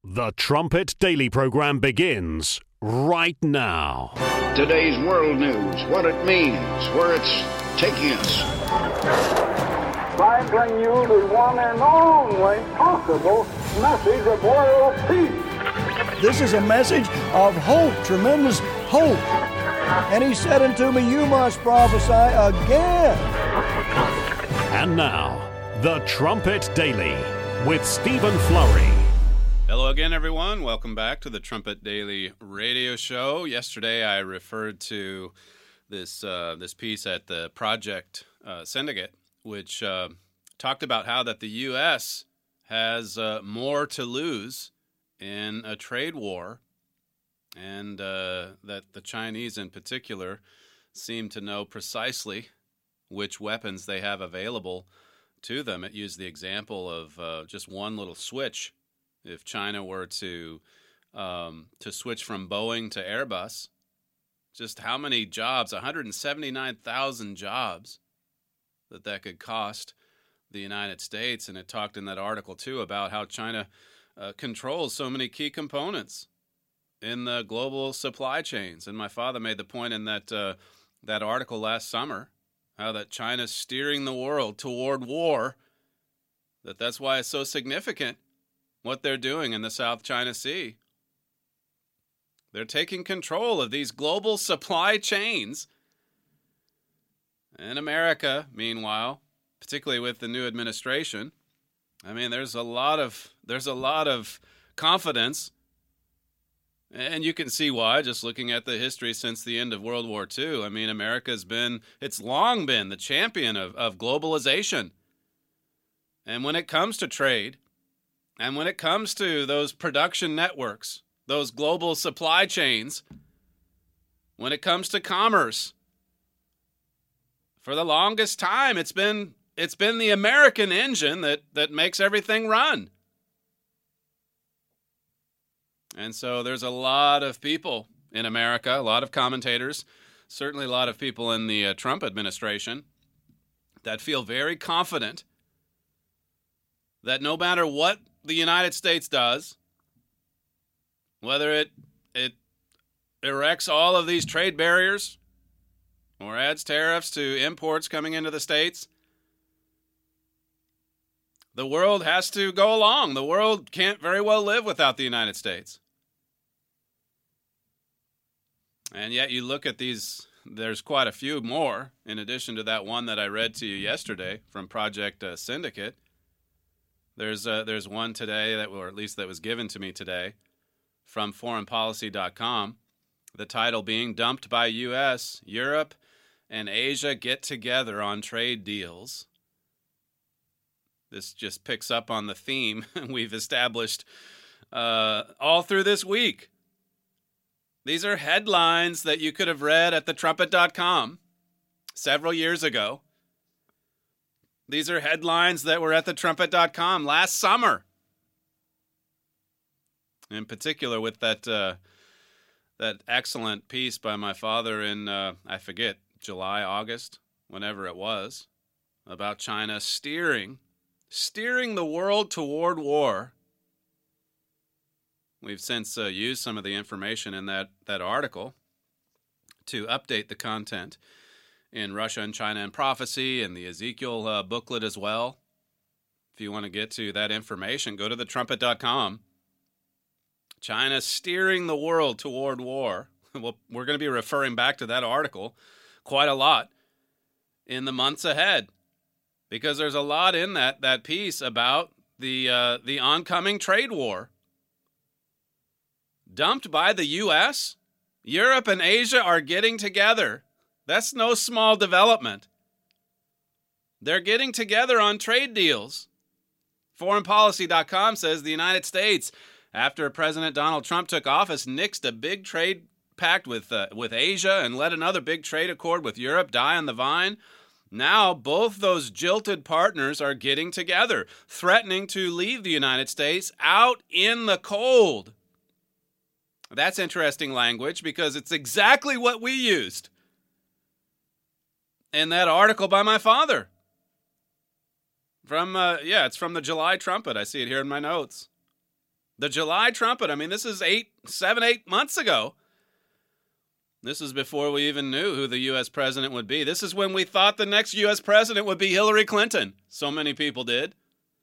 The Trumpet Daily program begins right now. Today's world news, what it means, where it's taking us. I bring you the one and only possible message of world peace. This is a message of hope, tremendous hope. And he said unto me, you must prophesy again. And now, The Trumpet Daily with Stephen Flurry. Hello again, everyone. Welcome back to the Trumpet Daily radio show. Yesterday, I referred to this piece at the Project Syndicate, which talked about how that the U.S. has more to lose in a trade war, and that the Chinese in particular seem to know precisely which weapons they have available to them. It used the example of just one little switch. If China were to switch from Boeing to Airbus, just how many jobs, 179,000 jobs, that could cost the United States. And it talked in that article, too, about how China controls so many key components in the global supply chains. And my father made the point in that article last summer, how that China's steering the world toward war, that's why it's so significant what they're doing in the South China Sea. They're taking control of these global supply chains. In America, meanwhile, particularly with the new administration, I mean, there's a lot of confidence, and you can see why just looking at the history since the end of World War II. I mean, it's long been the champion of globalization. And when it comes to trade, and when it comes to those production networks, those global supply chains, when it comes to commerce, for the longest time, it's been the American engine that makes everything run. And so there's a lot of people in America, a lot of commentators, certainly a lot of people in the Trump administration that feel very confident that no matter what the United States does, whether it erects all of these trade barriers or adds tariffs to imports coming into the States, the world has to go along. The world can't very well live without the United States. And yet you look at these, there's quite a few more, in addition to that one that I read to you yesterday from Project Syndicate. There's one today, that was given to me today, from foreignpolicy.com, the title being Dumped by U.S., Europe and Asia Get Together on Trade Deals. This just picks up on the theme we've established all through this week. These are headlines that you could have read at thetrumpet.com several years ago. These are headlines that were at thetrumpet.com last summer. In particular with that excellent piece by my father in, I forget, July, August, whenever it was, about China steering the world toward war. We've since used some of the information in that article to update the content in Russia and China and Prophecy and the Ezekiel booklet as well. If you want to get to that information, go to thetrumpet.com. China steering the world toward war. Well, we're going to be referring back to that article quite a lot in the months ahead, because there's a lot in that piece about the oncoming trade war. Dumped by the U.S., Europe and Asia are getting together. That's no small development. They're getting together on trade deals. Foreignpolicy.com says the United States, after President Donald Trump took office, nixed a big trade pact with Asia and let another big trade accord with Europe die on the vine. Now, both those jilted partners are getting together, threatening to leave the United States out in the cold. That's interesting language, because it's exactly what we used in that article by my father. It's from the July Trumpet. I see it here in my notes. The July trumpet, I mean, this is 8 months ago. This is before we even knew who the U.S. president would be. This is when we thought the next U.S. president would be Hillary Clinton. So many people did.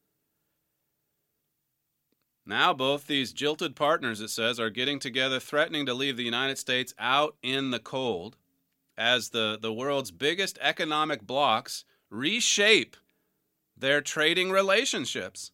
Now both these jilted partners, it says, are getting together, threatening to leave the United States out in the cold as the world's biggest economic blocs reshape their trading relationships.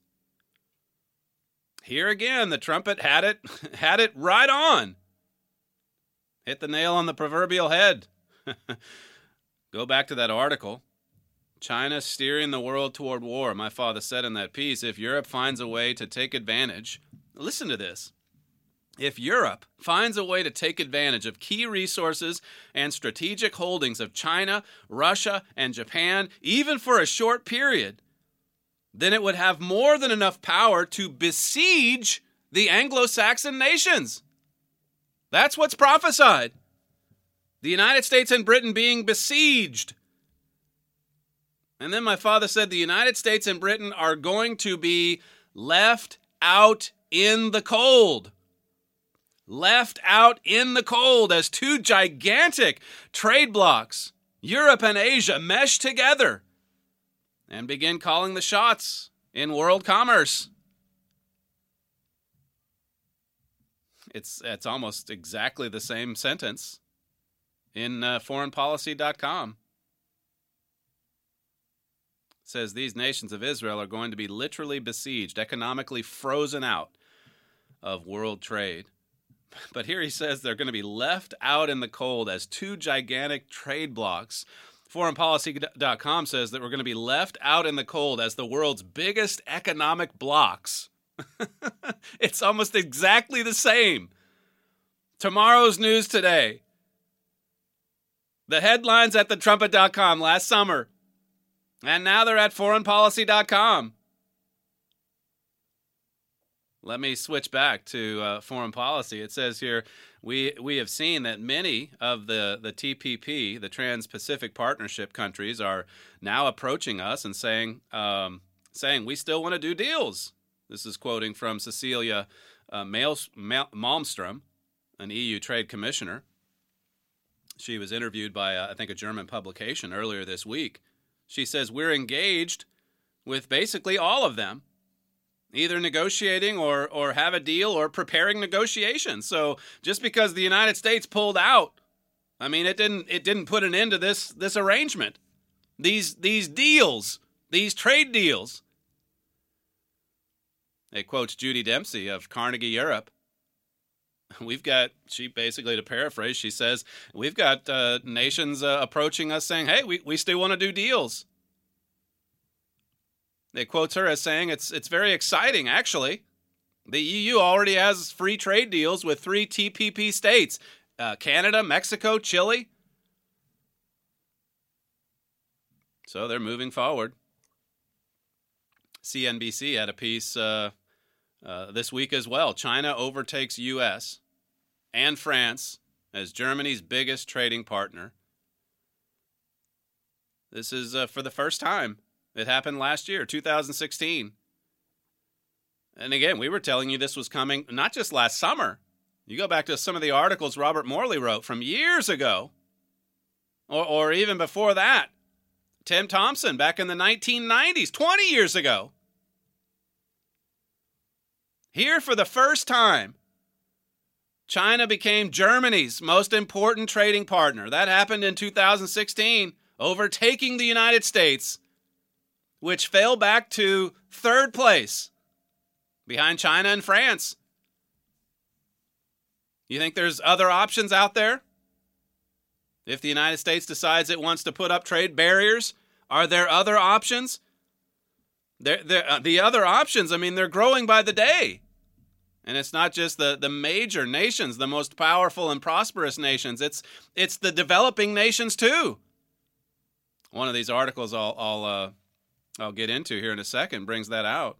Here again, the trumpet had it right on. Hit the nail on the proverbial head. Go back to that article. China steering the world toward war. My father said in that piece, if Europe finds a way to take advantage, listen to this. If Europe finds a way to take advantage of key resources and strategic holdings of China, Russia, and Japan, even for a short period, then it would have more than enough power to besiege the Anglo-Saxon nations. That's what's prophesied. The United States and Britain being besieged. And then my father said the United States and Britain are going to be left out in the cold. Left out in the cold as two gigantic trade blocs, Europe and Asia, mesh together and begin calling the shots in world commerce. It's almost exactly the same sentence in foreignpolicy.com. It says these nations of Israel are going to be literally besieged, economically frozen out of world trade. But here he says they're going to be left out in the cold as two gigantic trade blocs. Foreignpolicy.com says that we're going to be left out in the cold as the world's biggest economic blocs. It's almost exactly the same. Tomorrow's news today. The headlines at thetrumpet.com last summer. And now they're at foreignpolicy.com. Let me switch back to foreign policy. It says here, we have seen that many of the TPP, the Trans-Pacific Partnership countries, are now approaching us and saying we still want to do deals. This is quoting from Cecilia Malmström, an EU trade commissioner. She was interviewed by, I think, a German publication earlier this week. She says, we're engaged with basically all of them, either negotiating or have a deal or preparing negotiations. So just because the United States pulled out, I mean, it didn't put an end to this arrangement. These deals, these trade deals. It quotes Judy Dempsey of Carnegie Europe. She basically, to paraphrase, she says, we've got nations approaching us saying, hey, we still want to do deals. It quotes her as saying, it's very exciting, actually. The EU already has free trade deals with 3 TPP states, Canada, Mexico, Chile. So they're moving forward. CNBC had a piece this week as well. China overtakes U.S. and France as Germany's biggest trading partner. This is for the first time. It happened last year, 2016. And again, we were telling you this was coming not just last summer. You go back to some of the articles Robert Morley wrote from years ago, or even before that. Tim Thompson back in the 1990s, 20 years ago. Here for the first time, China became Germany's most important trading partner. That happened in 2016, overtaking the United States, which fell back to 3rd place behind China and France. You think there's other options out there? If the United States decides it wants to put up trade barriers, are there other options? The other options, I mean, they're growing by the day. And it's not just the major nations, the most powerful and prosperous nations. It's the developing nations too. One of these articles I'll get into here in a second brings that out.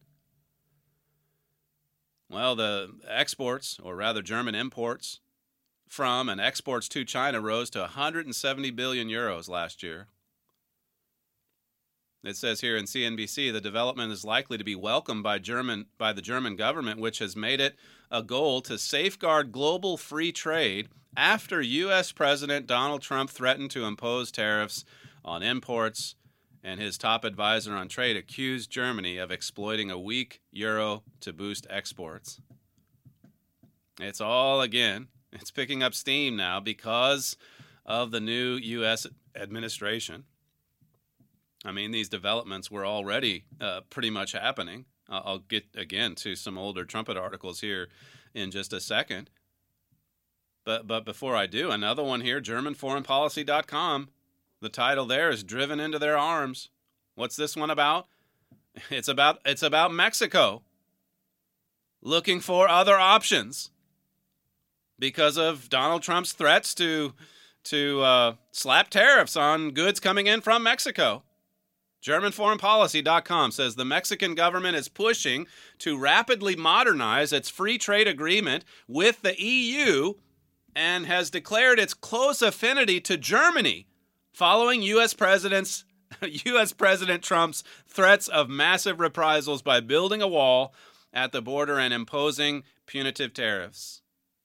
Well, the exports, or rather German imports, from and exports to China rose to 170 billion euros last year. It says here in CNBC, the development is likely to be welcomed by the German government, which has made it a goal to safeguard global free trade after U.S. President Donald Trump threatened to impose tariffs on imports, and his top advisor on trade accused Germany of exploiting a weak euro to boost exports. It's all, again, it's picking up steam now because of the new U.S. administration. I mean, these developments were already pretty much happening. I'll get, again, to some older Trumpet articles here in just a second. But before I do, another one here, GermanForeignPolicy.com. The title there is Driven into Their Arms. What's this one about? It's about Mexico looking for other options because of Donald Trump's threats to slap tariffs on goods coming in from Mexico. GermanForeignPolicy.com says the Mexican government is pushing to rapidly modernize its free trade agreement with the EU and has declared its close affinity to Germany following U.S. President Trump's threats of massive reprisals by building a wall at the border and imposing punitive tariffs.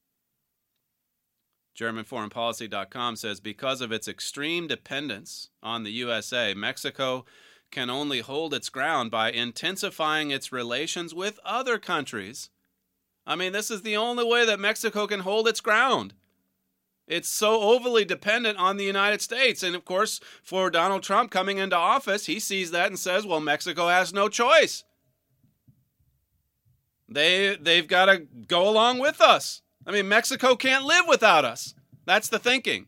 GermanForeignPolicy.com says because of its extreme dependence on the USA, Mexico can only hold its ground by intensifying its relations with other countries. I mean, this is the only way that Mexico can hold its ground. It's so overly dependent on the United States. And, of course, for Donald Trump coming into office, he sees that and says, well, Mexico has no choice. They've got to go along with us. I mean, Mexico can't live without us. That's the thinking.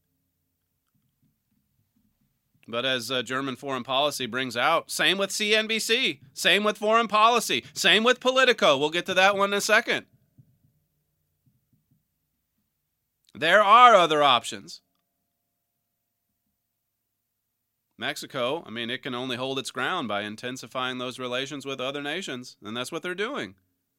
But as German Foreign Policy brings out, same with CNBC, same with Foreign Policy, same with Politico. We'll get to that one in a second. There are other options. Mexico, I mean, it can only hold its ground by intensifying those relations with other nations, and that's what they're doing.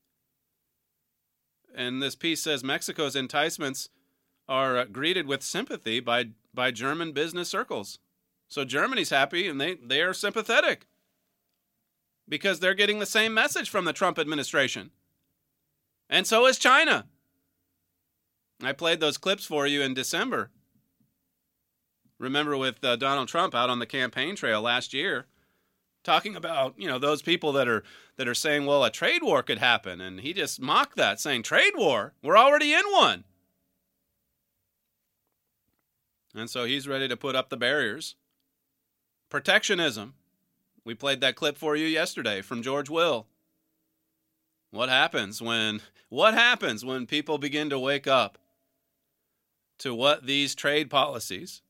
And this piece says Mexico's enticements are greeted with sympathy by German business circles. So Germany's happy, and they are sympathetic because they're getting the same message from the Trump administration. And so is China. I played those clips for you in December. Remember with Donald Trump out on the campaign trail last year, talking about, those people that are saying, well, a trade war could happen. And he just mocked that, saying, trade war? We're already in one. And so he's ready to put up the barriers. Protectionism. We played that clip for you yesterday from George Will. What happens when people begin to wake up to what these trade policies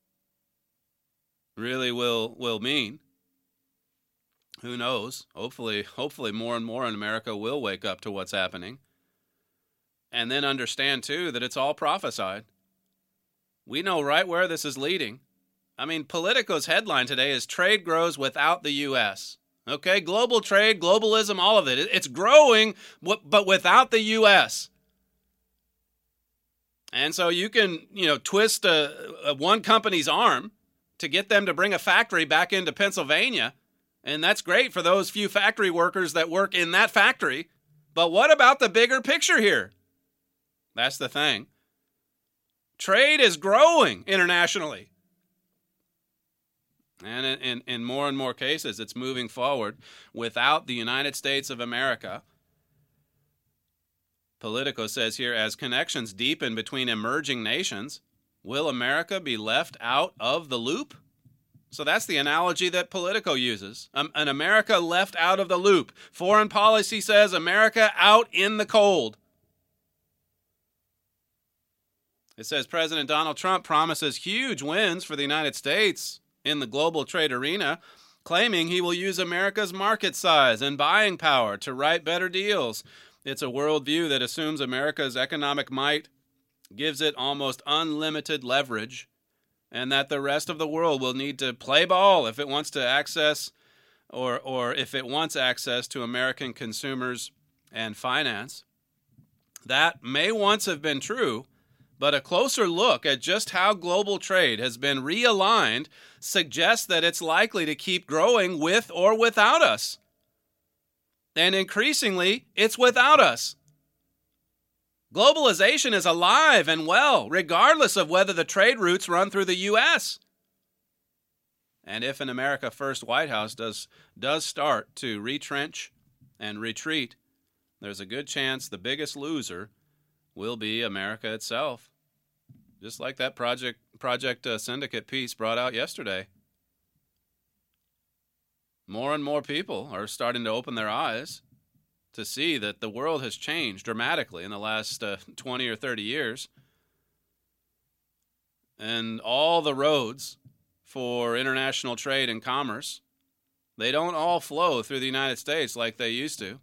really will mean? Who knows? Hopefully more and more in America will wake up to what's happening. And then understand, too, that it's all prophesied. We know right where this is leading. I mean, Politico's headline today is Trade Grows Without the U.S. Okay, global trade, globalism, all of it. It's growing, but without the U.S. And so you can, twist one company's arm to get them to bring a factory back into Pennsylvania. And that's great for those few factory workers that work in that factory. But what about the bigger picture here? That's the thing. Trade is growing internationally. And in more and more cases, it's moving forward without the United States of America. Politico says here, as connections deepen between emerging nations, will America be left out of the loop? So that's the analogy that Politico uses. An America left out of the loop. Foreign Policy says America out in the cold. It says President Donald Trump promises huge wins for the United States in the global trade arena, claiming he will use America's market size and buying power to write better deals. It's a worldview that assumes America's economic might gives it almost unlimited leverage, and that the rest of the world will need to play ball if it wants to access or if it wants access to American consumers and finance. That may once have been true, But a closer look at just how global trade has been realigned suggests that it's likely to keep growing with or without us. And increasingly, it's without us. Globalization is alive and well, regardless of whether the trade routes run through the U.S. And if an America First White House does start to retrench and retreat, there's a good chance the biggest loser will be America itself. Just like that Project Syndicate piece brought out yesterday. More and more people are starting to open their eyes to see that the world has changed dramatically in the last 20 or 30 years. And all the roads for international trade and commerce, they don't all flow through the United States like they used to.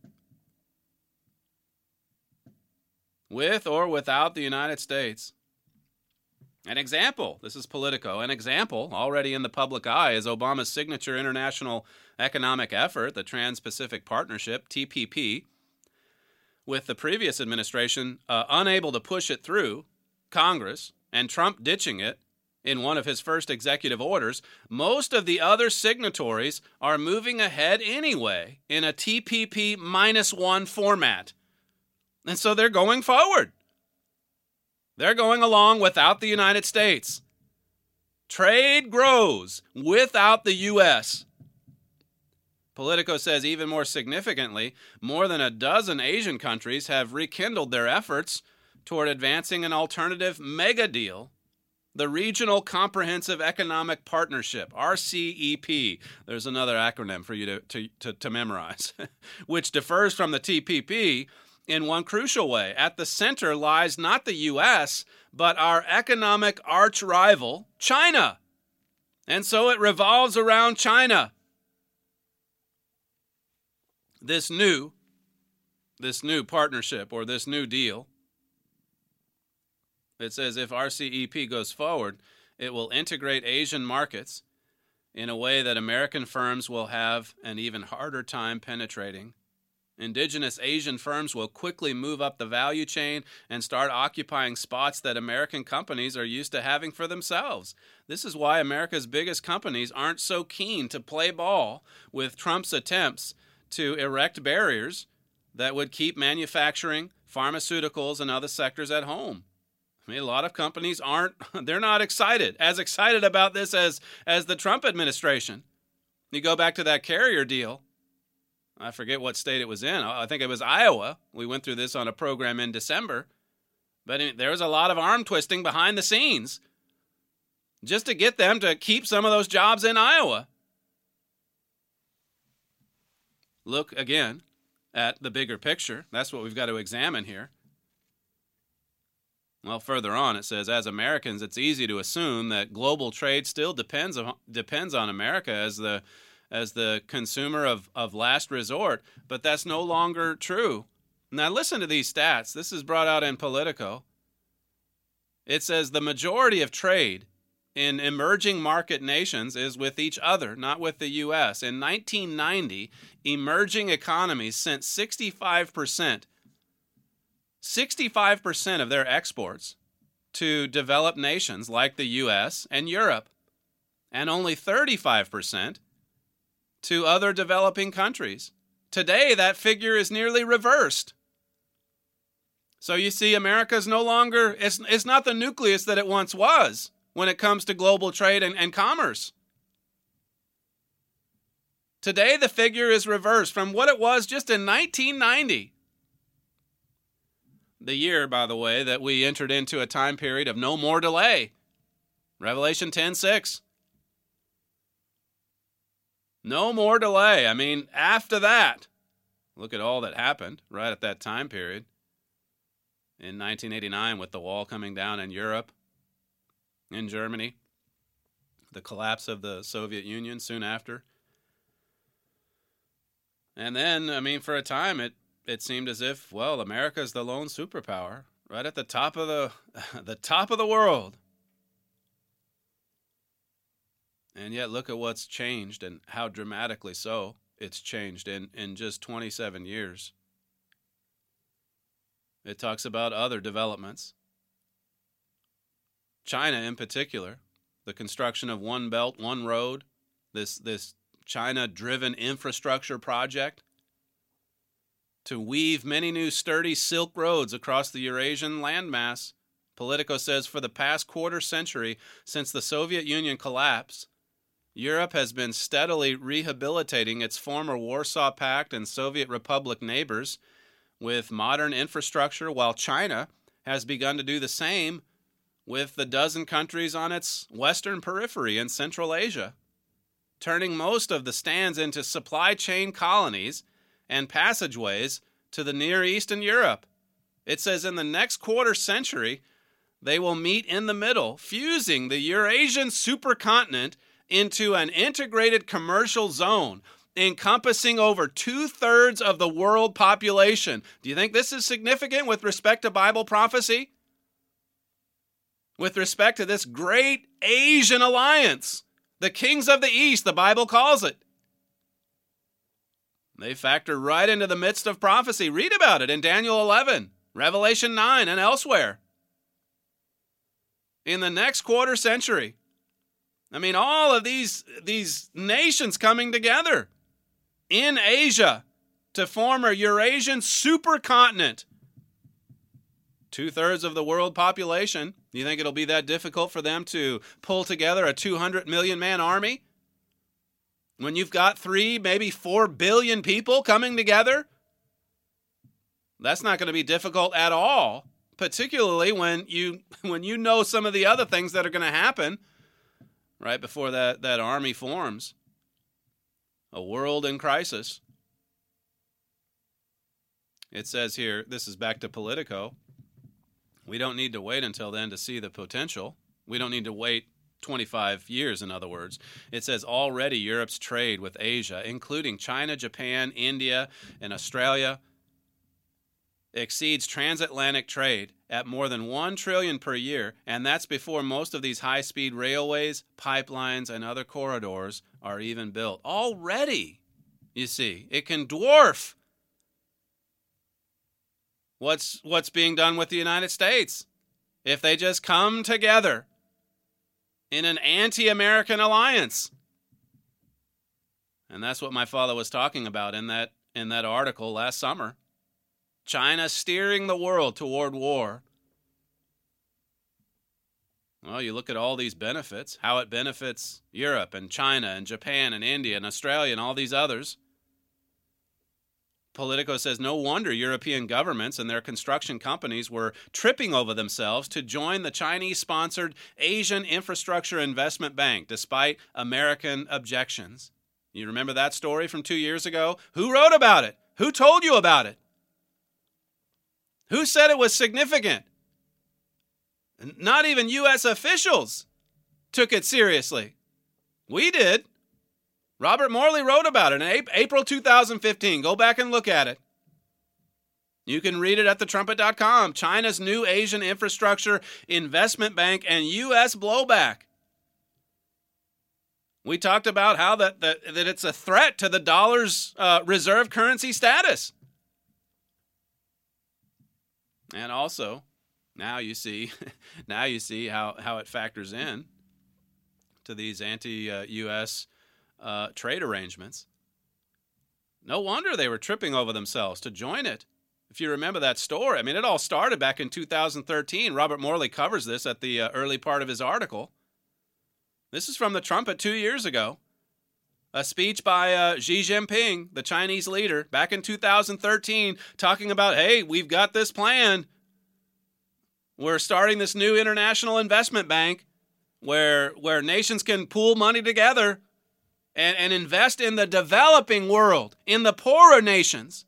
With or without the United States. An example, this is Politico, an example already in the public eye is Obama's signature international economic effort, the Trans-Pacific Partnership, TPP, with the previous administration unable to push it through Congress and Trump ditching it in one of his first executive orders. Most of the other signatories are moving ahead anyway in a TPP -1 format. And so they're going forward. They're going along without the United States. Trade grows without the U.S. Politico says even more significantly, more than a dozen Asian countries have rekindled their efforts toward advancing an alternative mega deal, the Regional Comprehensive Economic Partnership, RCEP. There's another acronym for you to memorize, which differs from the TPP in one crucial way. At the center lies not the U.S., but our economic arch-rival, China. And so it revolves around China. This new partnership or this new deal, it says if RCEP goes forward, it will integrate Asian markets in a way that American firms will have an even harder time penetrating. Indigenous Asian firms will quickly move up the value chain and start occupying spots that American companies are used to having for themselves. This is why America's biggest companies aren't so keen to play ball with Trump's attempts to erect barriers that would keep manufacturing, pharmaceuticals, and other sectors at home. I mean, a lot of companies they're not as excited about this as the Trump administration. You go back to that carrier deal. I forget what state it was in. I think it was Iowa. We went through this on a program in December. But there was a lot of arm twisting behind the scenes just to get them to keep some of those jobs in Iowa. Look again at the bigger picture. That's what we've got to examine here. Well, further on, it says, as Americans, it's easy to assume that global trade still depends on America as the consumer of last resort, but that's no longer true. Now listen to these stats. This is brought out in Politico. It says the majority of trade in emerging market nations is with each other, not with the U.S. In 1990, emerging economies sent 65% of their exports to developed nations like the U.S. and Europe, and only 35% to other developing countries. Today, that figure is nearly reversed. So you see, America's no longer, it's not the nucleus that it once was when it comes to global trade and commerce. Today, the figure is reversed from what it was just in 1990. The year, by the way, that we entered into a time period of no more delay. Revelation 10:6. No more delay. I mean, after that, look at all that happened right at that time period. In 1989, with the wall coming down in Europe, in Germany, the collapse of the Soviet Union soon after. And then, I mean, for a time, it seemed as if, well, America's the lone superpower, right at the top of the top of the world. And yet, look at what's changed and how dramatically so it's changed in just 27 years. It talks about other developments. China in particular, the construction of One Belt, One Road, this China-driven infrastructure project to weave many new sturdy silk roads across the Eurasian landmass. Politico says for the past quarter century, since the Soviet Union collapse, Europe has been steadily rehabilitating its former Warsaw Pact and Soviet Republic neighbors with modern infrastructure, while China has begun to do the same with the dozen countries on its western periphery in Central Asia, turning most of the stands into supply chain colonies and passageways to the Near East and Europe. It says in the next quarter century, they will meet in the middle, fusing the Eurasian supercontinent into an integrated commercial zone encompassing over 2/3 of the world population. Do you think this is significant with respect to Bible prophecy? With respect to this great Asian alliance, the kings of the East, the Bible calls it. They factor right into the midst of prophecy. Read about it in Daniel 11, Revelation 9, and elsewhere. In the next quarter century, I mean, all of these nations coming together in Asia to form a Eurasian supercontinent. 2/3 of the world population. You think it'll be that difficult for them to pull together a 200 million man army? When you've got 3, maybe 4 billion people coming together? That's not going to be difficult at all, particularly when you know some of the other things that are going to happen right before that army forms. A world in crisis. It says here, this is back to Politico, we don't need to wait until then to see the potential. We don't need to wait 25 years, in other words. It says already Europe's trade with Asia, including China, Japan, India, and Australia, exceeds transatlantic trade at more than $1 trillion per year, and that's before most of these high-speed railways, pipelines, and other corridors are even built. Already, you see, it can dwarf what's being done with the United States if they just come together in an anti-American alliance. And that's what my father was talking about in that article last summer. China steering the world toward war. Well, you look at all these benefits, how it benefits Europe and China and Japan and India and Australia and all these others. Politico says no wonder European governments and their construction companies were tripping over themselves to join the Chinese-sponsored Asian Infrastructure Investment Bank, despite American objections. You remember that story from 2 years ago? Who wrote about it? Who told you about it? Who said it was significant? Not even U.S. officials took it seriously. We did. Robert Morley wrote about it in April 2015. Go back and look at it. You can read it at thetrumpet.com. China's new Asian Infrastructure Investment Bank and U.S. blowback. We talked about how that it's a threat to the dollar's reserve currency status. And also, now you see how it factors in to these anti-U.S. Trade arrangements. No wonder they were tripping over themselves to join it. If you remember that story, I mean, it all started back in 2013. Robert Morley covers this at the early part of his article. This is from the Trumpet 2 years ago. A speech by Xi Jinping, the Chinese leader, back in 2013, talking about, hey, we've got this plan. We're starting this new international investment bank where nations can pool money together and invest in the developing world, in the poorer nations.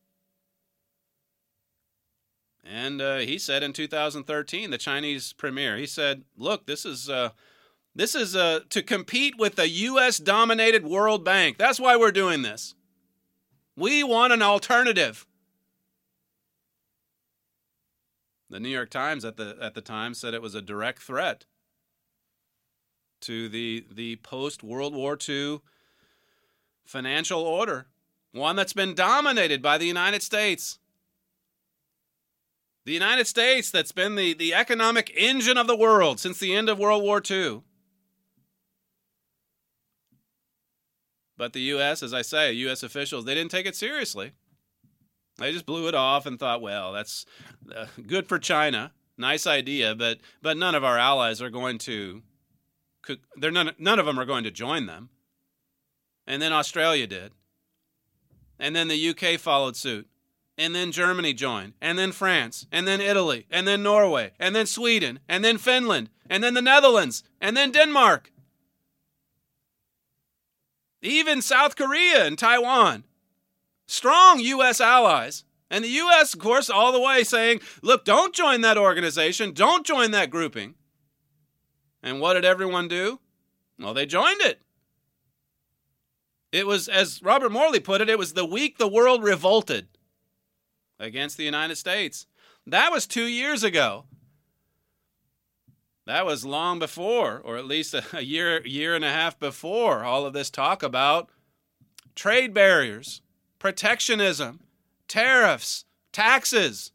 And he said in 2013, the Chinese premier, he said, look, this is to compete with the U.S.-dominated World Bank. That's why we're doing this. We want an alternative. The New York Times at the time said it was a direct threat to the post-World War II financial order, one that's been dominated by the United States. The United States, that's been the economic engine of the world since the end of World War II. But the U.S., as I say, U.S. officials, they didn't take it seriously. They just blew it off and thought, well, that's good for China. Nice idea, but none of our allies are going to, none of them are going to join them. And then Australia did. And then the UK followed suit. And then Germany joined. And then France. And then Italy. And then Norway. And then Sweden. And then Finland. And then the Netherlands. And then Denmark. Even South Korea and Taiwan. Strong U.S. allies. And the U.S., of course, all the way saying, look, don't join that organization. Don't join that grouping. And what did everyone do? Well, they joined it. It was, as Robert Morley put it, it was the week the world revolted against the United States. That was 2 years ago. That was long before, or at least a year and a half before, all of this talk about trade barriers, protectionism, tariffs, taxes.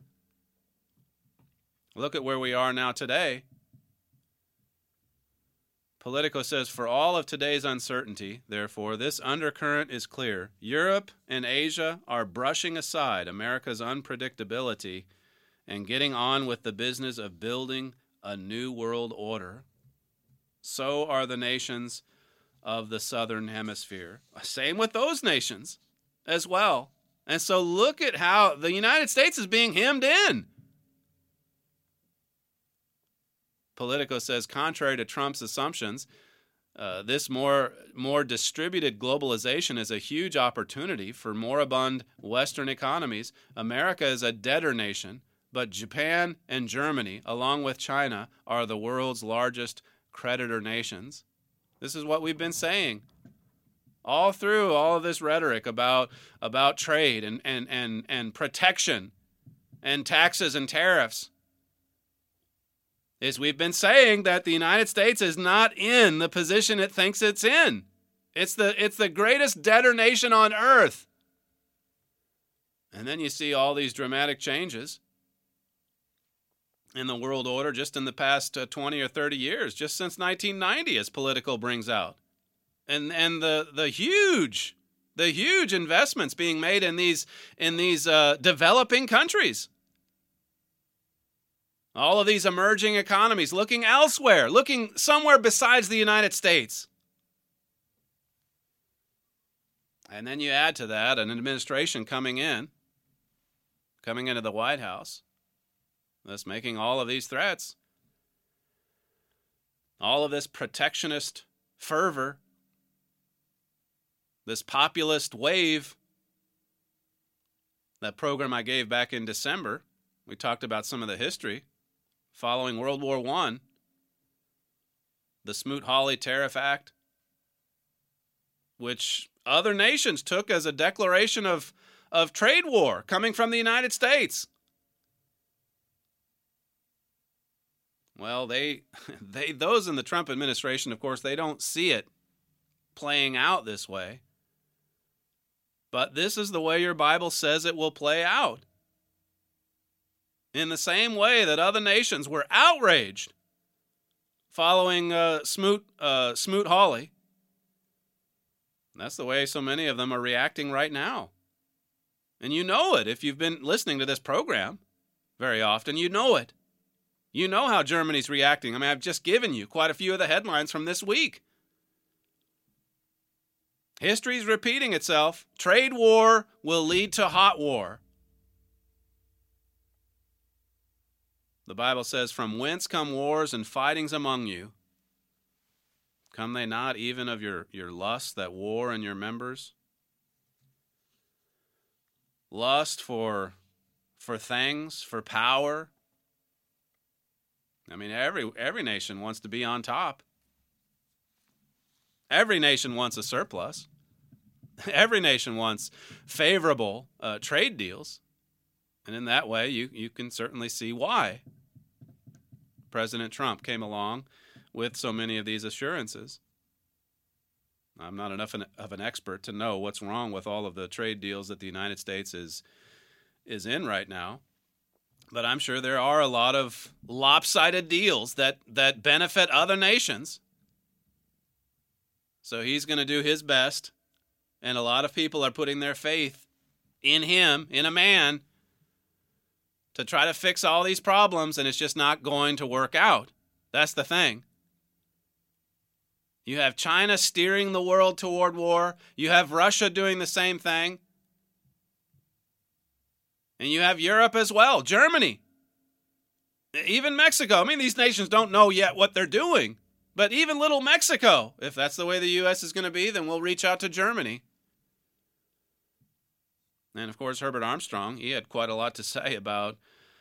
Look at where we are now today. Politico says, for all of today's uncertainty, therefore, this undercurrent is clear. Europe and Asia are brushing aside America's unpredictability and getting on with the business of building a new world order. So are the nations of the Southern Hemisphere. Same with those nations as well. And so look at how the United States is being hemmed in. Politico says, contrary to Trump's assumptions, this more distributed globalization is a huge opportunity for moribund Western economies. America is a debtor nation, but Japan and Germany, along with China, are the world's largest creditor nations. This is what we've been saying all through all of this rhetoric about trade and protection and taxes and tariffs. Is we've been saying that the United States is not in the position it thinks it's in. It's the greatest debtor nation on earth. And then you see all these dramatic changes in the world order just in the past 20 or 30 years, just since 1990, as Politico brings out. And the huge investments being made in these developing countries. All of these emerging economies looking elsewhere, looking somewhere besides the United States. And then you add to that an administration coming into the White House, that's making all of these threats. All of this protectionist fervor, this populist wave. That program I gave back in December, we talked about some of the history. Following World War I, the Smoot-Hawley Tariff Act, which other nations took as a declaration of trade war coming from the United States. Well, those in the Trump administration, of course, they don't see it playing out this way. But this is the way your Bible says it will play out. In the same way that other nations were outraged following Smoot-Hawley. That's the way so many of them are reacting right now. And you know it if you've been listening to this program very often. You know it. You know how Germany's reacting. I mean, I've just given you quite a few of the headlines from this week. History's repeating itself. Trade war will lead to hot war. The Bible says, from whence come wars and fightings among you? Come they not even of your lust that war in your members? Lust for things, for power. I mean, every nation wants to be on top. Every nation wants a surplus. Every nation wants favorable trade deals. And in that way, you can certainly see why President Trump came along with so many of these assurances. I'm not enough of an expert to know what's wrong with all of the trade deals that the United States is in right now. But I'm sure there are a lot of lopsided deals that benefit other nations. So he's going to do his best. And a lot of people are putting their faith in him, in a man, to try to fix all these problems, and it's just not going to work out. That's the thing. You have China steering the world toward war. You have Russia doing the same thing. And you have Europe as well, Germany, even Mexico. I mean, these nations don't know yet what they're doing. But even little Mexico, if that's the way the U.S. is going to be, then we'll reach out to Germany. And, of course, Herbert Armstrong, he had quite a lot to say about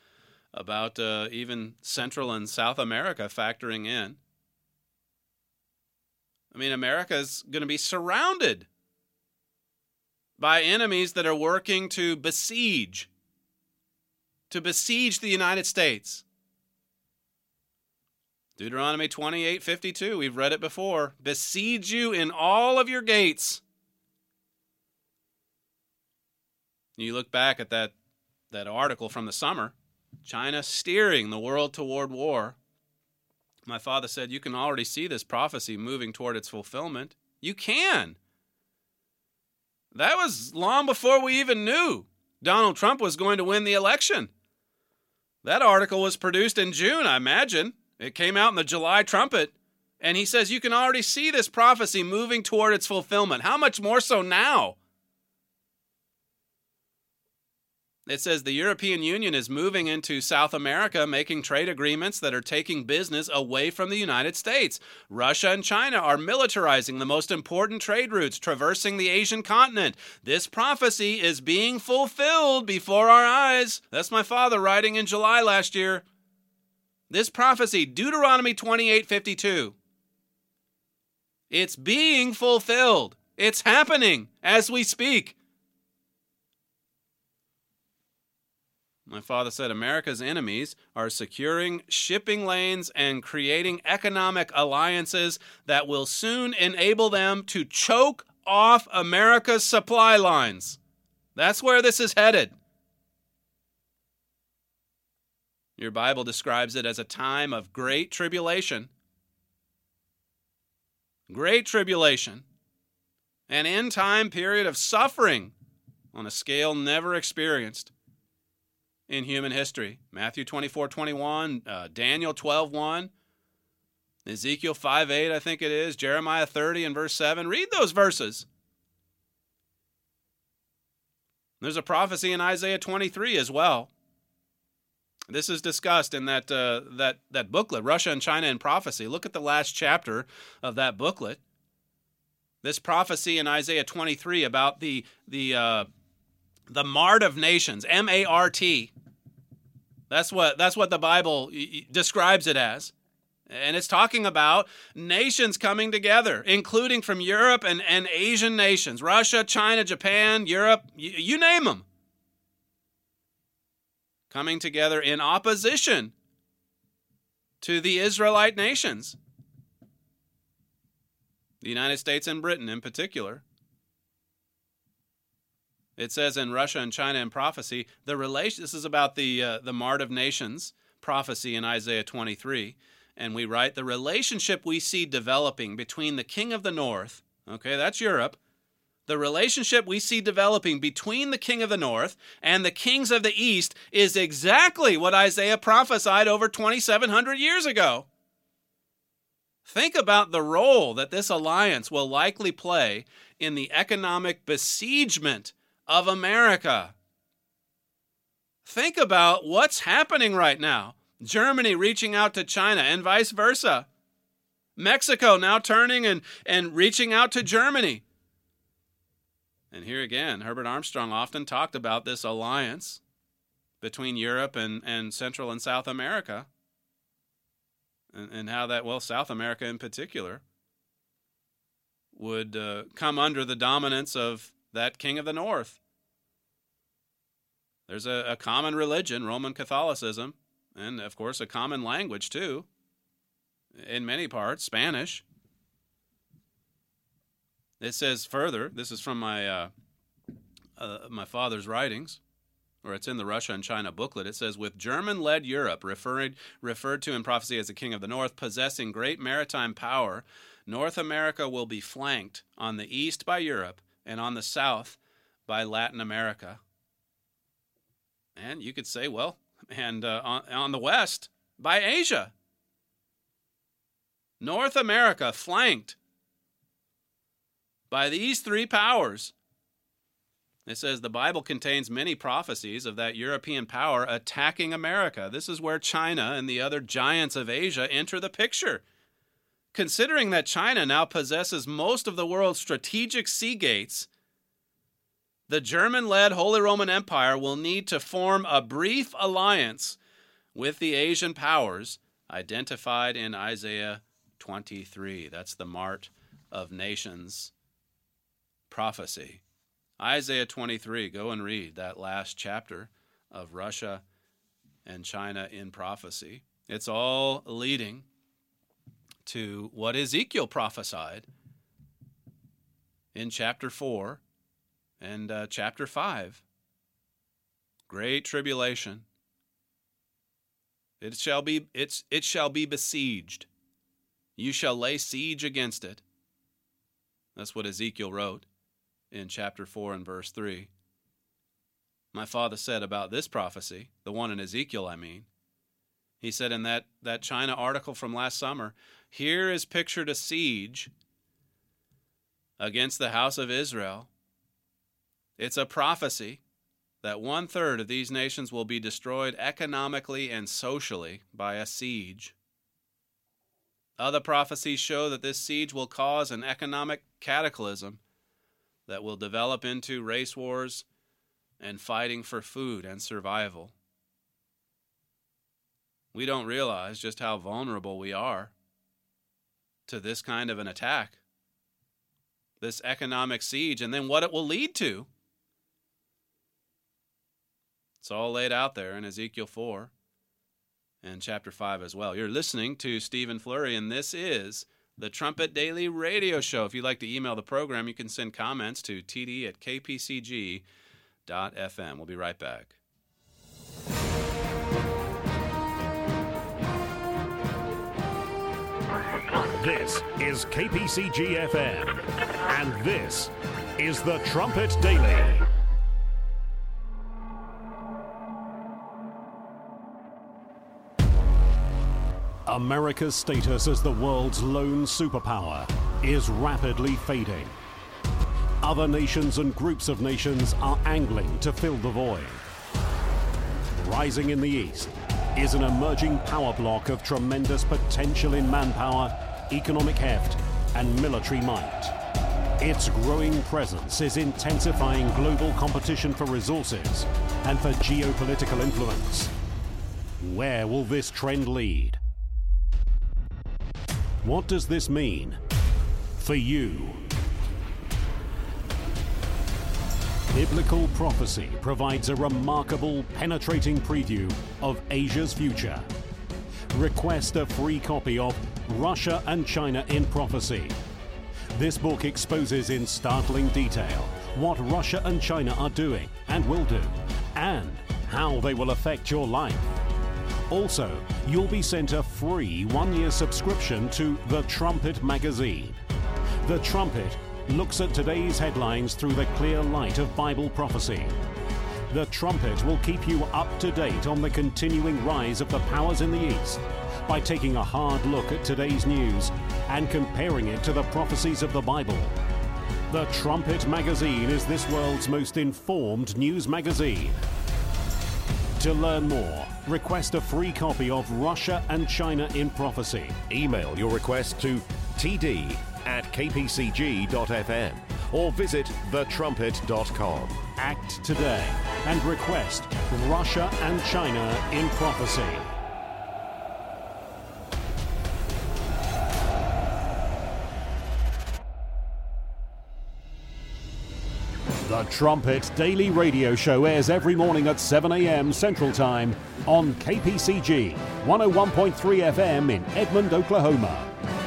even Central and South America factoring in. I mean, America is going to be surrounded by enemies that are working to besiege the United States. Deuteronomy 28:52, we've read it before. Besiege you in all of your gates. You look back at that article from the summer, China steering the world toward war. My father said, you can already see this prophecy moving toward its fulfillment. You can. That was long before we even knew Donald Trump was going to win the election. That article was produced in June, I imagine. It came out in the July Trumpet. And he says you can already see this prophecy moving toward its fulfillment. How much more so now? It says the European Union is moving into South America, making trade agreements that are taking business away from the United States. Russia and China are militarizing the most important trade routes, traversing the Asian continent. This prophecy is being fulfilled before our eyes. That's my father writing in July last year. This prophecy, Deuteronomy 28:52. It's being fulfilled. It's happening as we speak. My father said America's enemies are securing shipping lanes and creating economic alliances that will soon enable them to choke off America's supply lines. That's where this is headed. Your Bible describes it as a time of great tribulation. Great tribulation. An end-time period of suffering on a scale never experienced in human history. Matthew 24:21, Daniel 12:1, Ezekiel 5:8, I think it is, Jeremiah 30 and verse 7. Read those verses. There's a prophecy in Isaiah 23 as well. This is discussed in that booklet, Russia and China in Prophecy. Look at the last chapter of that booklet. This prophecy in Isaiah 23 about the mart of nations, M-A-R-T. That's what the Bible describes it as. And it's talking about nations coming together, including from Europe and Asian nations, Russia, China, Japan, Europe, you name them. Coming together in opposition to the Israelite nations. The United States and Britain in particular. It says in Russia and China in Prophecy, this is about the Mart of Nations prophecy in Isaiah 23. And we write, the relationship we see developing between the king of the north, okay, that's Europe, the relationship we see developing between the king of the north and the kings of the east is exactly what Isaiah prophesied over 2,700 years ago. Think about the role that this alliance will likely play in the economic besiegement of America. Think about what's happening right now. Germany reaching out to China and vice versa. Mexico now turning and reaching out to Germany. And here again, Herbert Armstrong often talked about this alliance between Europe and Central and South America. And how that, South America in particular, would come under the dominance of that king of the north. There's a common religion, Roman Catholicism, and of course a common language too, in many parts, Spanish. It says further, this is from my father's writings, or it's in the Russia and China booklet. It says, with German-led Europe, referred to in prophecy as the King of the North, possessing great maritime power, North America will be flanked on the east by Europe and on the south by Latin America. And you could say, well, and on the west by Asia. North America flanked by these three powers. It says the Bible contains many prophecies of that European power attacking America. This is where China and the other giants of Asia enter the picture. Considering that China now possesses most of the world's strategic sea gates, the German-led Holy Roman Empire will need to form a brief alliance with the Asian powers identified in Isaiah 23. That's the Mart of Nations prophecy. Isaiah 23, go and read that last chapter of Russia and China in prophecy. It's all leading to what Ezekiel prophesied in chapter 4 and chapter 5. Great tribulation. It shall be besieged. You shall lay siege against it. That's what Ezekiel wrote in chapter 4 and verse 3. My father said about this prophecy, the one in Ezekiel, I mean, he said in that China article from last summer, here is pictured a siege against the house of Israel. It's a prophecy that 1/3 of these nations will be destroyed economically and socially by a siege. Other prophecies show that this siege will cause an economic cataclysm that will develop into race wars and fighting for food and survival. We don't realize just how vulnerable we are to this kind of an attack, this economic siege, and then what it will lead to. It's all laid out there in Ezekiel 4 and chapter 5 as well. You're listening to Stephen Flurry, and this is the Trumpet Daily Radio Show. If you'd like to email the program, you can send comments to td@kpcg.fm. We'll be right back. This is KPCG-FM, and this is the Trumpet Daily. America's status as the world's lone superpower is rapidly fading. Other nations and groups of nations are angling to fill the void. Rising in the east is an emerging power block of tremendous potential in manpower, economic heft, and military might. Its growing presence is intensifying global competition for resources and for geopolitical influence. Where will this trend lead? What does this mean for you? Biblical prophecy provides a remarkable, penetrating preview of Asia's future. Request a free copy of Russia and China in Prophecy. This book exposes in startling detail what Russia and China are doing and will do, and how they will affect your life. Also, you'll be sent a free 1-year subscription to The Trumpet magazine. The Trumpet looks at today's headlines through the clear light of Bible prophecy. The Trumpet will keep you up to date on the continuing rise of the powers in the East by taking a hard look at today's news and comparing it to the prophecies of the Bible. The Trumpet magazine is this world's most informed news magazine. To learn more, request a free copy of Russia and China in Prophecy. Email your request to td@kpcg.fm or visit thetrumpet.com. Act today and request Russia and China in Prophecy. The Trumpet Daily Radio Show airs every morning at 7 a.m. Central Time on KPCG 101.3 FM in Edmond, Oklahoma.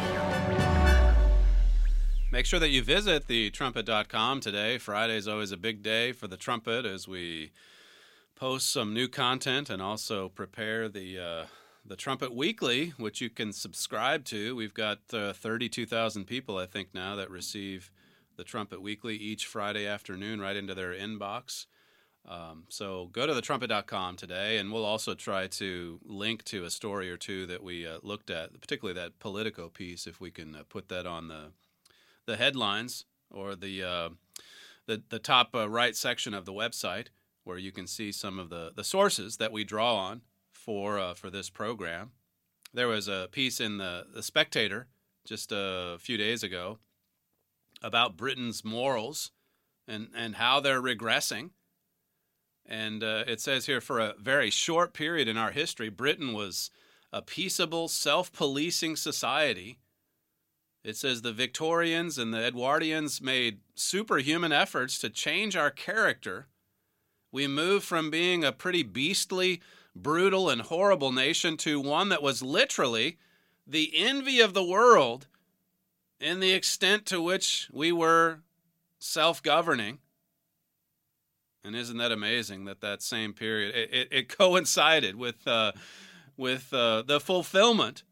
Make sure that you visit thetrumpet.com today. Friday is always a big day for the Trumpet as we post some new content and also prepare the Trumpet Weekly, which you can subscribe to. We've got 32,000 people, I think, now that receive the Trumpet Weekly each Friday afternoon right into their inbox. So go to thetrumpet.com today, and we'll also try to link to a story or two that we looked at, particularly that Politico piece, if we can put that on the headlines or the top right section of the website, where you can see some of the sources that we draw on for this program. There was a piece in the Spectator just a few days ago about Britain's morals and how they're regressing. And it says here, for a very short period in our history, Britain was a peaceable, self-policing society. It says the Victorians and the Edwardians made superhuman efforts to change our character. We moved from being a pretty beastly, brutal, and horrible nation to one that was literally the envy of the world in the extent to which we were self-governing. And isn't that amazing that same period, it coincided with the fulfillment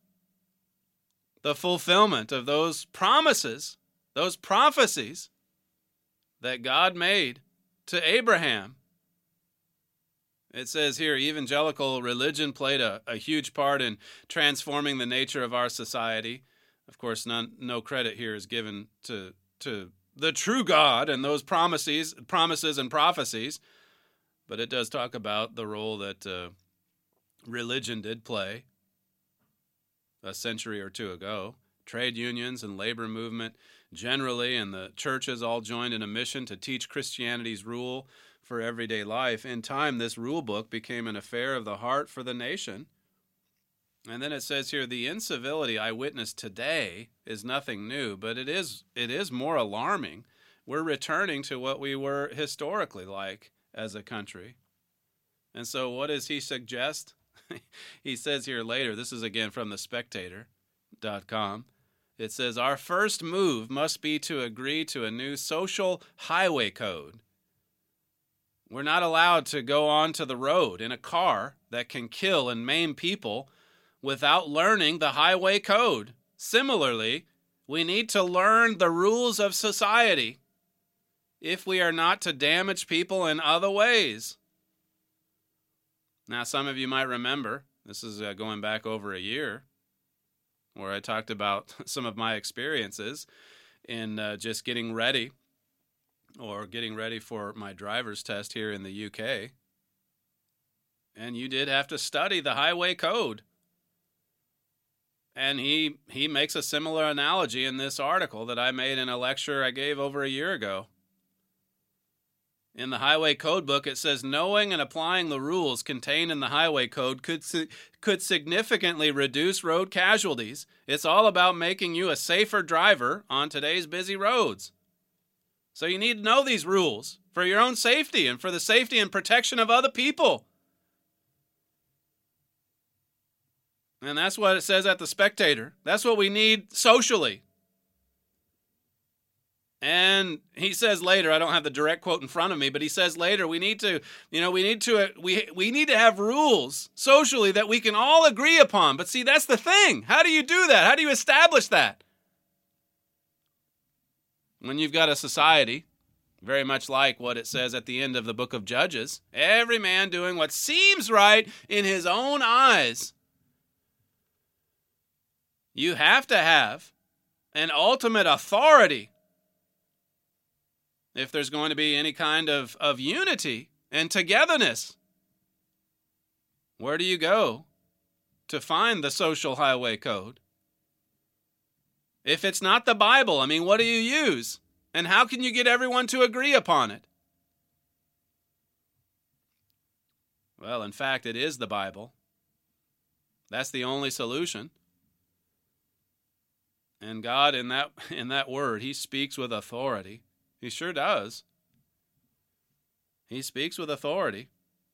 of those promises, those prophecies that God made to Abraham. It says here, evangelical religion played a huge part in transforming the nature of our society. Of course, no credit here is given to the true God and those promises and prophecies, but it does talk about the role that religion did play a century or two ago. Trade unions and labor movement generally, and the churches all joined in a mission to teach Christianity's rule for everyday life. In time, this rule book became an affair of the heart for the nation. And then it says here, the incivility I witness today is nothing new, but it is more alarming. We're returning to what we were historically like as a country. And so what does he suggest? He says here later, this is again from the Spectator.com. It says, our first move must be to agree to a new social highway code. We're not allowed to go onto the road in a car that can kill and maim people without learning the highway code. Similarly, we need to learn the rules of society if we are not to damage people in other ways. Now, some of you might remember, this is going back over a year, where I talked about some of my experiences in just getting ready for my driver's test here in the UK. And you did have to study the highway code. And he makes a similar analogy in this article that I made in a lecture I gave over a year ago. In the Highway Code book, it says, knowing and applying the rules contained in the Highway Code could significantly reduce road casualties. It's all about making you a safer driver on today's busy roads. So you need to know these rules for your own safety and for the safety and protection of other people. And that's what it says at the Spectator. That's what we need socially. And he says later, I don't have the direct quote in front of me, but he says later, we need to have rules socially that we can all agree upon. But see, that's the thing. How do you do that? How do you establish that? When you've got a society, very much like what it says at the end of the book of Judges, every man doing what seems right in his own eyes. You have to have an ultimate authority if there's going to be any kind of unity and togetherness. Where do you go to find the social highway code? If it's not the Bible, what do you use? And how can you get everyone to agree upon it? Well, in fact, it is the Bible. That's the only solution. And God, in that word, he speaks with authority. He sure does. He speaks with authority.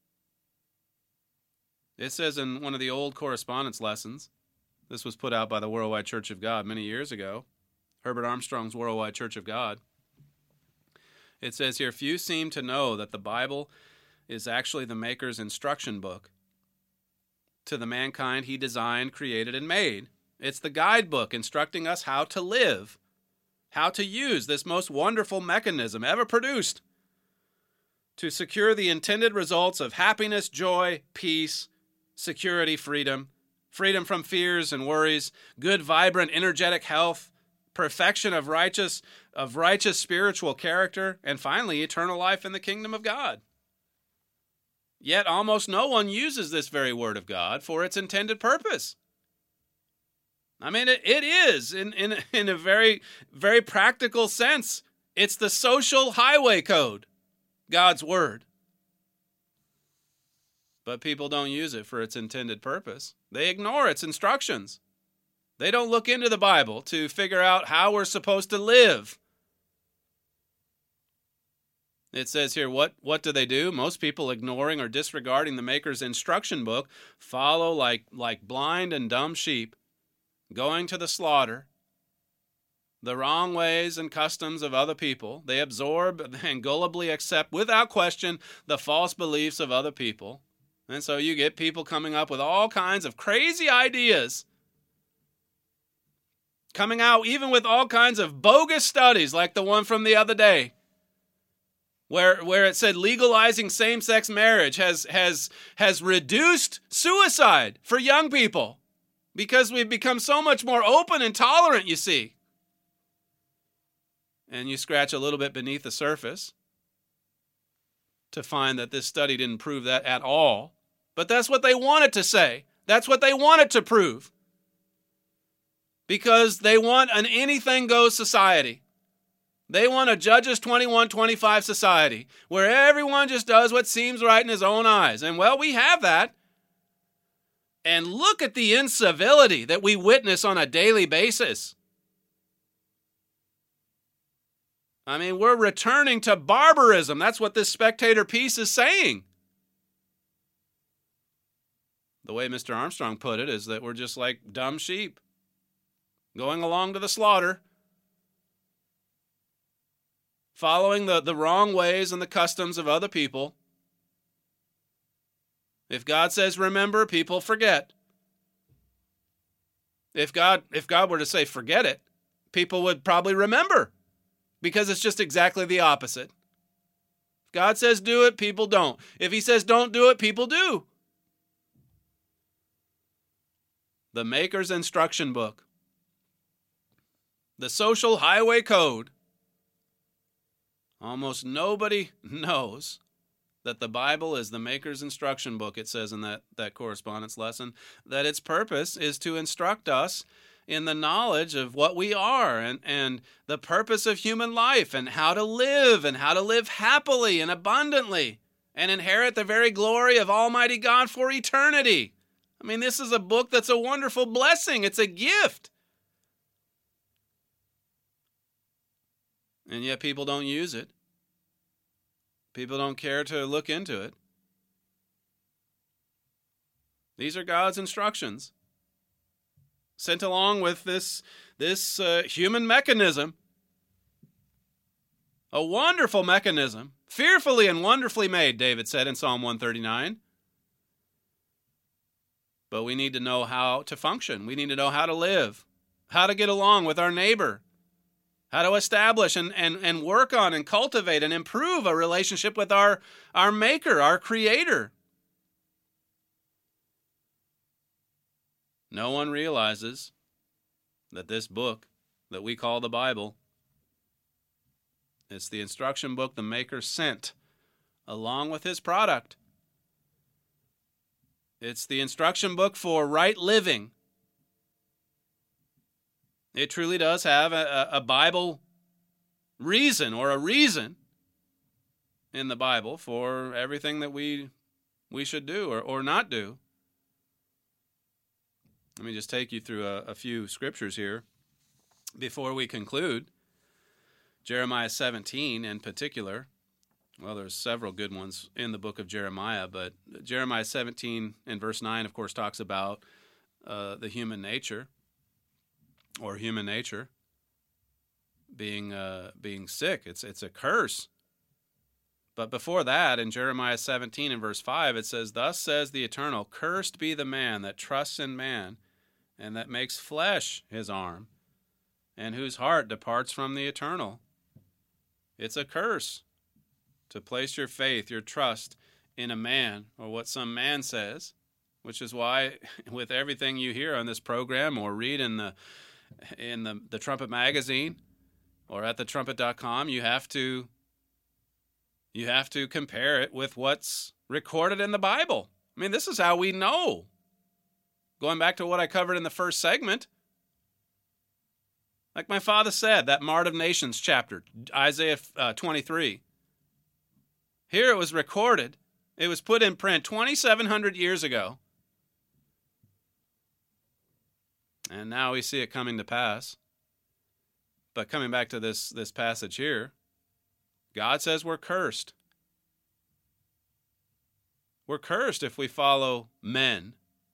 It says in one of the old correspondence lessons, this was put out by the Worldwide Church of God many years ago, Herbert Armstrong's Worldwide Church of God. It says here, few seem to know that the Bible is actually the Maker's instruction book to the mankind he designed, created, and made. It's the guidebook instructing us how to live, how to use this most wonderful mechanism ever produced to secure the intended results of happiness, joy, peace, security, freedom from fears and worries, good, vibrant, energetic health, perfection of righteous spiritual character, and finally, eternal life in the kingdom of God. Yet almost no one uses this very word of God for its intended purpose. I mean, it is, in a very, very practical sense, it's the social highway code, God's word. But people don't use it for its intended purpose. They ignore its instructions. They don't look into the Bible to figure out how we're supposed to live. It says here, what do they do? Most people, ignoring or disregarding the Maker's instruction book, follow like blind and dumb sheep, going to the slaughter, the wrong ways and customs of other people. They absorb and gullibly accept without question the false beliefs of other people. And so you get people coming up with all kinds of crazy ideas, coming out even with all kinds of bogus studies like the one from the other day, where it said legalizing same-sex marriage has reduced suicide for young people because we've become so much more open and tolerant, you see. And you scratch a little bit beneath the surface to find that this study didn't prove that at all. But that's what they wanted to say. That's what they wanted to prove. Because they want an anything-goes society. They want a Judges 21-25 society where everyone just does what seems right in his own eyes. And, well, we have that. And look at the incivility that we witness on a daily basis. I mean, we're returning to barbarism. That's what this Spectator piece is saying. The way Mr. Armstrong put it is that we're just like dumb sheep going along to the slaughter, following the wrong ways and the customs of other people. If God says remember, people forget. If God were to say forget it, people would probably remember, because it's just exactly the opposite. If God says do it, people don't. If he says don't do it, people do. The Maker's instruction book, the social highway code. Almost nobody knows that the Bible is the Maker's instruction book, it says in that correspondence lesson, that its purpose is to instruct us in the knowledge of what we are and the purpose of human life and how to live happily and abundantly and inherit the very glory of Almighty God for eternity. I mean, this is a book that's a wonderful blessing. It's a gift. And yet people don't use it. People don't care to look into it. These are God's instructions, sent along with this human mechanism. A wonderful mechanism, fearfully and wonderfully made, David said in Psalm 139. But we need to know how to function. We need to know how to live, how to get along with our neighbor, how to establish and work on and cultivate and improve a relationship with our Maker, our Creator. No one realizes that this book that we call the Bible, it's the instruction book the Maker sent along with his product. It's the instruction book for right living. It truly does have a Bible reason or a reason in the Bible for everything that we should do or not do. Let me just take you through a few scriptures here before we conclude. Jeremiah 17 in particular. Well, there's several good ones in the book of Jeremiah, but Jeremiah 17 in verse 9, of course, talks about the human nature, or human nature being sick. It's a curse. But before that, in Jeremiah 17 and verse 5, it says, "Thus says the Eternal, cursed be the man that trusts in man, and that makes flesh his arm, and whose heart departs from the Eternal." It's a curse to place your faith, your trust in a man or what some man says, which is why with everything you hear on this program or read in the Trumpet magazine or at thetrumpet.com, you have to compare it with what's recorded in the Bible. I mean, this is how we know. Going back to what I covered in the first segment, like my father said, that Mart of Nations chapter, Isaiah 23. Here it was recorded. It was put in print 2,700 years ago. And now we see it coming to pass. But coming back to this passage here, God says we're cursed. We're cursed if we follow men.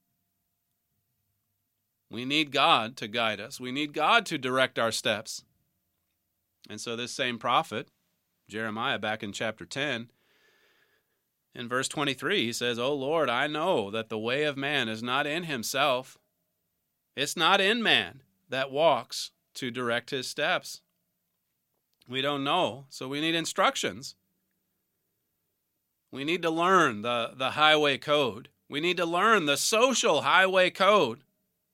We need God to guide us. We need God to direct our steps. And so this same prophet, Jeremiah, back in chapter 10, in verse 23, he says, "O Lord, I know that the way of man is not in himself. It's not in man that walks to direct his steps." We don't know, so we need instructions. We need to learn the highway code. We need to learn the social highway code.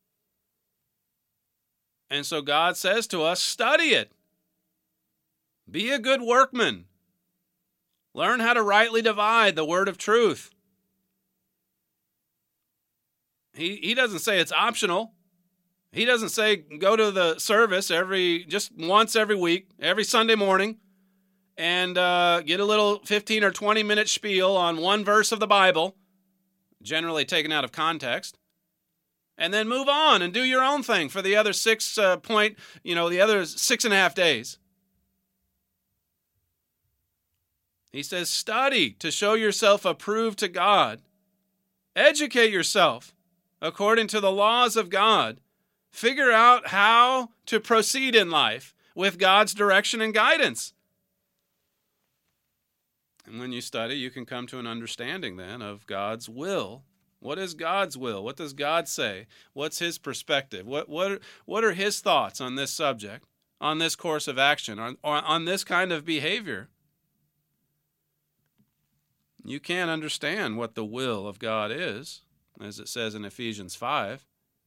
And so God says to us, study it. Be a good workman. Learn how to rightly divide the word of truth. He doesn't say it's optional. He doesn't say go to the service just once every week, every Sunday morning, and get a little 15 or 20-minute spiel on one verse of the Bible, generally taken out of context, and then move on and do your own thing for the other the other 6.5 days. He says, study to show yourself approved to God. Educate yourself according to the laws of God. Figure out how to proceed in life with God's direction and guidance. And when you study, you can come to an understanding then of God's will. What is God's will? What does God say? What's his perspective? What are his thoughts on this subject, on this course of action, on this kind of behavior? You can't understand what the will of God is, as it says in Ephesians 5,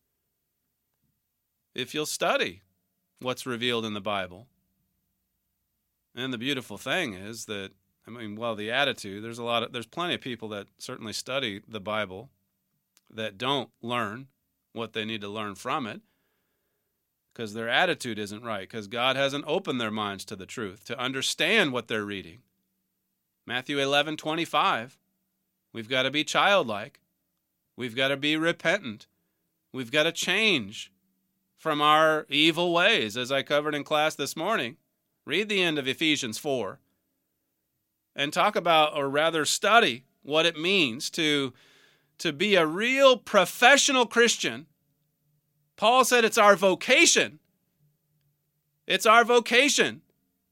if you'll study what's revealed in the Bible. And the beautiful thing is that, the attitude, there's plenty of people that certainly study the Bible that don't learn what they need to learn from it because their attitude isn't right, because God hasn't opened their minds to the truth, to understand what they're reading. Matthew 11:25, we've got to be childlike. We've got to be repentant. We've got to change from our evil ways, as I covered in class this morning. Read the end of Ephesians 4 and talk about, or rather study, what it means to be a real professional Christian. Paul said it's our vocation. It's our vocation.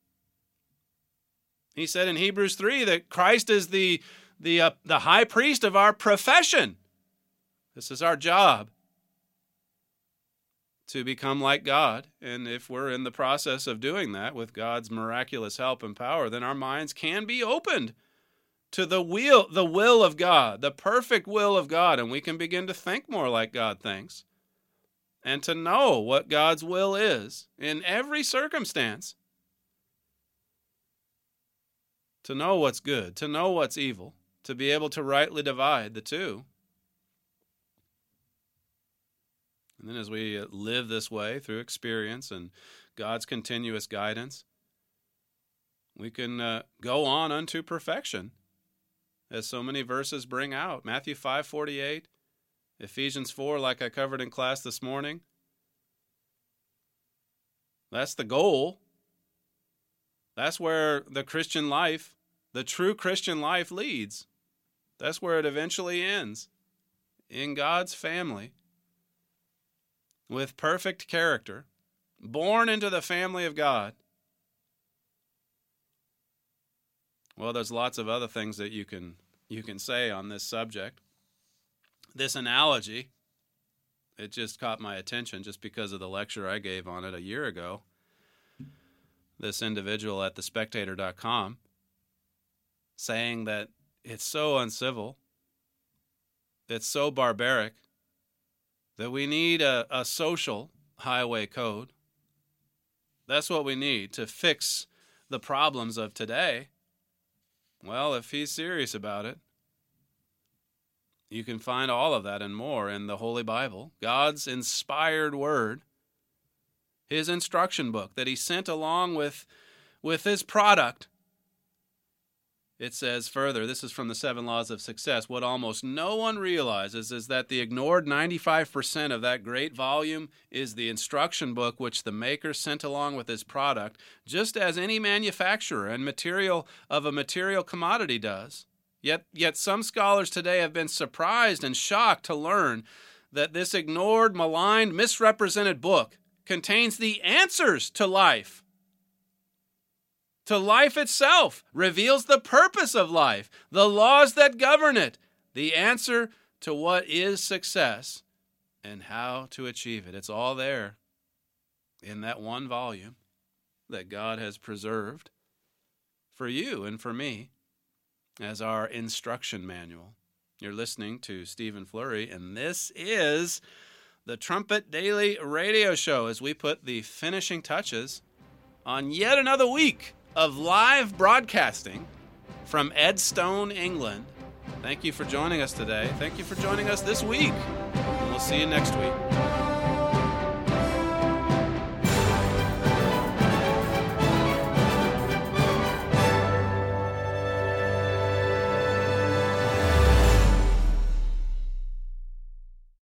He said in Hebrews 3 that Christ is the high priest of our profession. This is our job, to become like God. And if we're in the process of doing that with God's miraculous help and power, then our minds can be opened to the will of God, the perfect will of God, and we can begin to think more like God thinks and to know what God's will is in every circumstance. To know what's good, to know what's evil, to be able to rightly divide the two. And then as we live this way through experience and God's continuous guidance, we can go on unto perfection, as so many verses bring out. Matthew 5:48, Ephesians 4, like I covered in class this morning. That's the goal. That's where the Christian life, the true Christian life, leads. That's where it eventually ends, in God's family, with perfect character, born into the family of God. Well, there's lots of other things that you can say on this subject. This analogy, it just caught my attention just because of the lecture I gave on it a year ago. This individual at thespectator.com saying that it's so uncivil, it's so barbaric, that we need a social highway code. That's what we need to fix the problems of today. Well, if he's serious about it, you can find all of that and more in the Holy Bible, God's inspired word, his instruction book that he sent along with his product. It says further, this is from the 7 Laws of Success, what almost no one realizes is that the ignored 95% of that great volume is the instruction book which the maker sent along with his product, just as any manufacturer and material of a material commodity does. Yet some scholars today have been surprised and shocked to learn that this ignored, maligned, misrepresented book contains the answers to life. To life itself, reveals the purpose of life, the laws that govern it, the answer to what is success and how to achieve it. It's all there in that one volume that God has preserved for you and for me as our instruction manual. You're listening to Stephen Flurry, and this is the Trumpet Daily Radio Show as we put the finishing touches on yet another week of live broadcasting from Edstone, England. Thank you for joining us today. Thank you for joining us this week. And we'll see you next week.